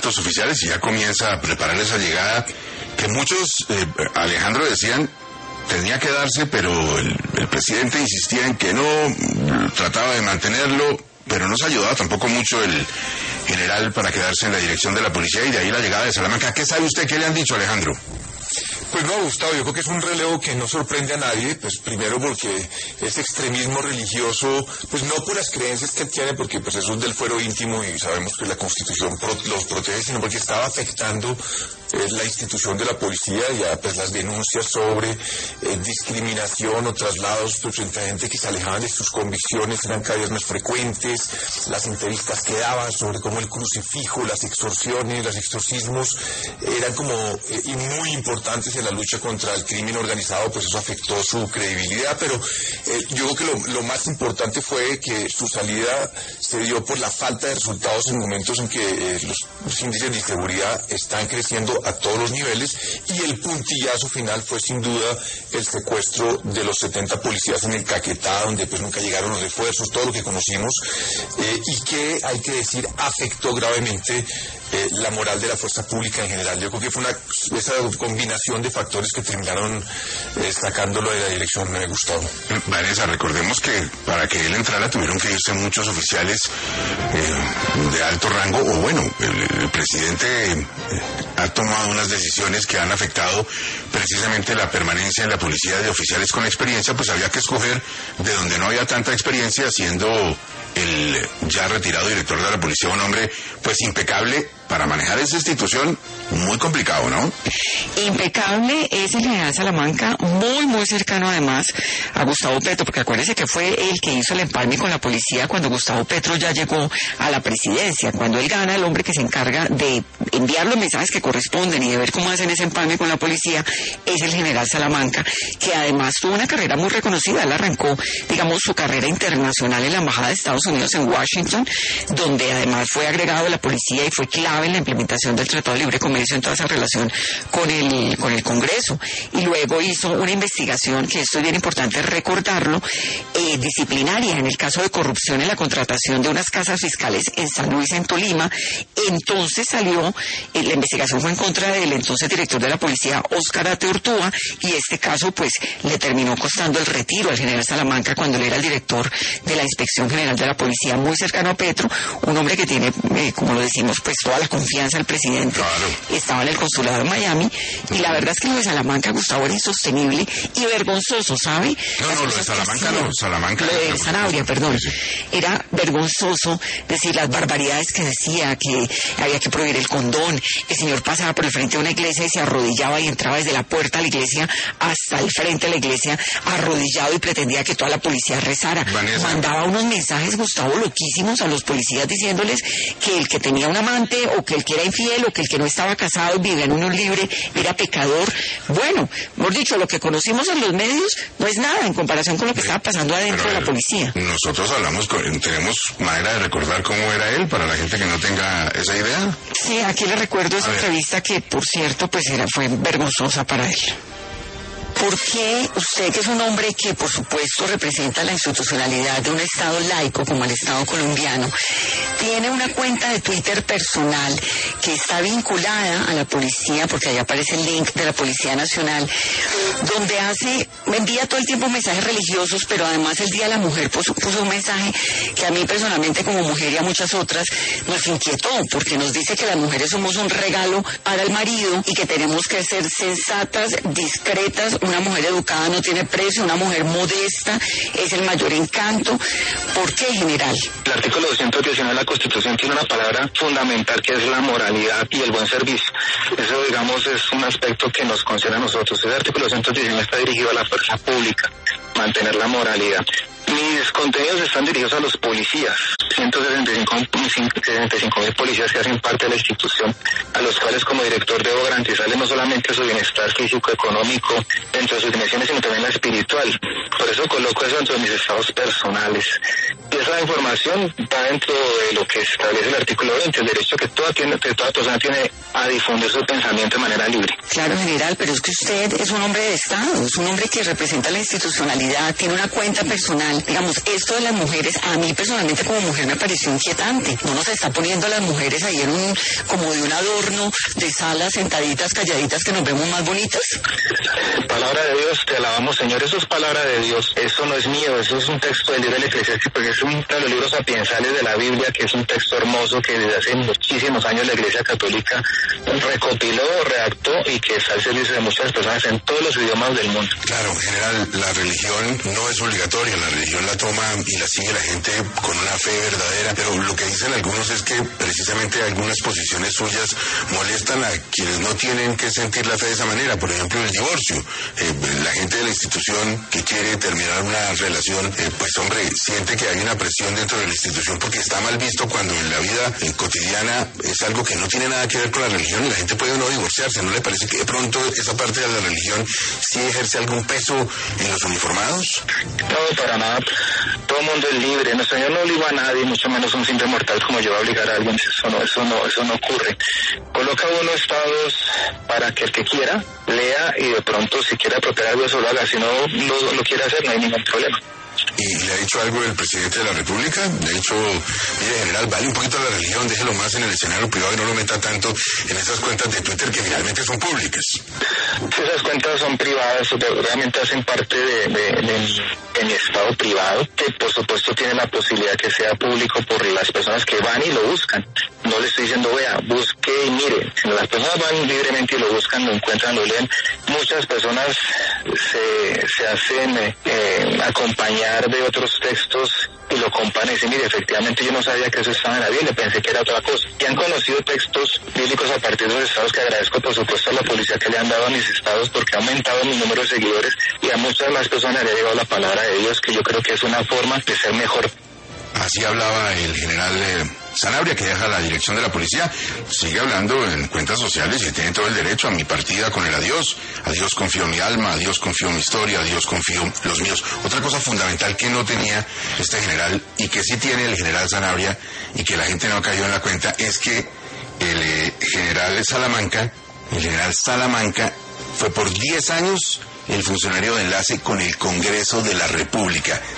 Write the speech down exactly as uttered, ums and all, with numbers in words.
altos oficiales y ya comienza a preparar esa llegada que muchos, eh, Alejandro, decían tenía que darse, pero el, el presidente insistía en que no, trataba de mantenerlo, pero no se ayudaba tampoco mucho el general para quedarse en la dirección de la policía, y de ahí la llegada de Salamanca. ¿Qué sabe usted? ¿Qué le han dicho, Alejandro? Pues no, Gustavo, yo creo que es un relevo que no sorprende a nadie, pues primero porque ese extremismo religioso, pues no por las creencias que él tiene, porque pues eso es del fuero íntimo y sabemos que la Constitución pro, los protege, sino porque estaba afectando eh, la institución de la policía, ya pues las denuncias sobre eh, discriminación o traslados pues, frente a gente que se alejaban de sus convicciones eran cada vez más frecuentes, las entrevistas que daban sobre cómo el crucifijo, las extorsiones, los exorcismos eran como eh, y muy importantes en la lucha contra el crimen organizado, pues eso afectó su credibilidad, pero eh, yo creo que lo, lo más importante fue que su salida se dio por la falta de resultados en momentos en que eh, los, los índices de inseguridad están creciendo a todos los niveles, y el puntillazo final fue sin duda el secuestro de los setenta policías en el Caquetá, donde pues nunca llegaron los refuerzos, todo lo que conocimos, eh, y que hay que decir afectó gravemente eh, la moral de la fuerza pública en general. Yo creo que fue una esa combinación de factores que terminaron eh, sacándolo de la dirección, me gustó. Vanessa, recordemos que para que él entrara tuvieron que irse muchos oficiales eh, de alto rango, o bueno, el, el presidente eh, ha tomado unas decisiones que han afectado precisamente la permanencia en la policía de oficiales con experiencia, pues había que escoger de donde no había tanta experiencia, siendo el ya retirado director de la policía un hombre pues impecable para manejar esa institución, muy complicado, ¿no? Impecable es el general Salamanca, muy muy cercano además a Gustavo Petro, porque acuérdese que fue el que hizo el empalme con la policía cuando Gustavo Petro ya llegó a la presidencia. Cuando él gana, el hombre que se encarga de enviar los mensajes que corresponden y de ver cómo hacen ese empalme con la policía es el general Salamanca, que además tuvo una carrera muy reconocida. Él arrancó, digamos, su carrera internacional en la Embajada de Estados Unidos en Washington, donde además fue agregado de la policía y fue clave en la implementación del Tratado de Libre Comercio en toda esa relación con el, con el Congreso. Y luego hizo una investigación, que esto es bien importante recordarlo, eh, disciplinaria en el caso de corrupción en la contratación de unas casas fiscales en San Luis, en Tolima. Entonces salió, eh, la investigación fue en contra del entonces director de la policía, Óscar Ate Ortúa, y este caso pues le terminó costando el retiro al general Salamanca cuando él era el director de la Inspección General de la Policía, muy cercano a Petro, un hombre que tiene, eh, como lo decimos, pues toda la confianza del presidente. Claro. Estaba en el consulado en Miami, y la verdad es que lo de Salamanca, Gustavo, era insostenible y vergonzoso, ¿sabe? No, Las no, lo de Salamanca no, Salamanca. Lo de no, Sanabria, perdón. Sí, sí. Era vergonzoso decir las barbaridades que decía, que había que prohibir el condón. El señor pasaba por el frente de una iglesia y se arrodillaba y entraba desde la puerta de la iglesia hasta el frente de la iglesia arrodillado y pretendía que toda la policía rezara. Vanessa. Mandaba unos mensajes, Gustavo, loquísimos a los policías diciéndoles que el que tenía un amante o que el que era infiel o que el que no estaba casado vivía en unión libre era pecador. Bueno, hemos dicho, lo que conocimos en los medios no es nada en comparación con lo que estaba pasando adentro Pero, de la policía. Nosotros hablamos, con, tenemos manera de recordar cómo era él para la gente que no tenga esa idea. Sí, aquí le recuerdo esa A ver. entrevista que, por cierto, pues era fue vergonzosa para él. ¿Por qué usted, que es un hombre que por supuesto representa la institucionalidad de un Estado laico como el Estado colombiano, tiene una cuenta de Twitter personal que está vinculada a la policía, porque ahí aparece el link de la Policía Nacional, donde hace, me envía todo el tiempo mensajes religiosos, pero además el Día de la Mujer puso, puso un mensaje que a mí personalmente como mujer y a muchas otras nos inquietó, porque nos dice que las mujeres somos un regalo para el marido y que tenemos que ser sensatas, discretas. Una mujer educada no tiene precio, una mujer modesta es el mayor encanto. ¿Por qué, general? El artículo doscientos diecinueve de la Constitución tiene una palabra fundamental que es la moralidad y el buen servicio. Eso, digamos, es un aspecto que nos concierne a nosotros. Ese artículo doscientos diecinueve está dirigido a la fuerza pública, mantener la moralidad. Mis contenidos están dirigidos a los policías, ciento sesenta y cinco mil policías que hacen parte de la institución, a los cuales como director debo garantizarles no solamente su bienestar físico, económico, dentro de sus dimensiones, sino también la espiritual. Por eso coloco eso dentro de mis estados personales. Y esa información va dentro de lo que establece el artículo veinte, el derecho que toda, tiene, que toda persona tiene a difundir su pensamiento de manera libre. Claro, general, pero es que usted es un hombre de Estado, es un hombre que representa la institucionalidad, tiene una cuenta personal general, digamos, esto de las mujeres, a mí personalmente como mujer me pareció inquietante. No nos está poniendo a las mujeres ahí en un, como de un adorno de sala, sentaditas, calladitas, que nos vemos más bonitas. Palabra de Dios, te alabamos, Señor. Eso es palabra de Dios. Eso no es mío, eso es un texto del libro del Eclesiastés, porque es uno de los libros sapiensales de la Biblia, que es un texto hermoso que desde hace muchísimos años la Iglesia Católica recopiló, redactó y que está al servicio de muchas personas en todos los idiomas del mundo. Claro, en general, la religión no es obligatoria, la religión la toma y la sigue la gente con una fe verdadera, pero lo que dicen algunos es que precisamente algunas posiciones suyas molestan a quienes no tienen que sentir la fe de esa manera. Por ejemplo, el divorcio. Eh, la gente de la institución que quiere terminar una relación, eh, pues hombre, siente que hay una presión dentro de la institución porque está mal visto cuando en la vida eh, cotidiana es algo que no tiene nada que ver con la religión y la gente puede no divorciarse. ¿No le parece que de pronto esa parte de la religión sí ejerce algún peso en los uniformados? No, para nada. Todo el mundo es libre. El Señor no obliga a nadie, mucho menos un simple mortal como yo a obligar a alguien. Eso no, eso no, eso no ocurre. Coloca uno estados para que el que quiera lea y de pronto si quiere apropiar algo eso lo haga. Si no lo, lo quiere hacer, no hay ningún problema. ¿Y le ha dicho algo el presidente de la República? Le ha dicho, mire, general, vale un poquito la religión, déjelo más en el escenario privado y no lo meta tanto en esas cuentas de Twitter que finalmente son públicas. Si esas cuentas son privadas, realmente hacen parte de, de, de, de mi estado privado, que por supuesto tiene la posibilidad que sea público por las personas que van y lo buscan. No le estoy diciendo, vea, busque y mire. Si las personas van libremente y lo buscan, lo encuentran, lo leen. Muchas personas se, se hacen eh, acompañar de otros textos y lo comparan y dicen, mire, efectivamente yo no sabía que eso estaba en la Biblia, pensé que era otra cosa. Y han conocido textos bíblicos a partir de los estados, que agradezco por supuesto a la policía que le han dado a mis estados, porque ha aumentado mi número de seguidores y a muchas más personas le ha llegado la palabra de Dios, que yo creo que es una forma de ser mejor. Así hablaba el general eh, Sanabria, que deja la dirección de la policía. Sigue hablando en cuentas sociales y tiene todo el derecho. A mi partida con el adiós. A Dios confío mi alma, a Dios confío mi historia, a Dios confío los míos. Otra cosa fundamental que no tenía este general y que sí tiene el general Sanabria y que la gente no cayó en la cuenta es que el eh, general Salamanca, el general Salamanca fue por diez años el funcionario de enlace con el Congreso de la República.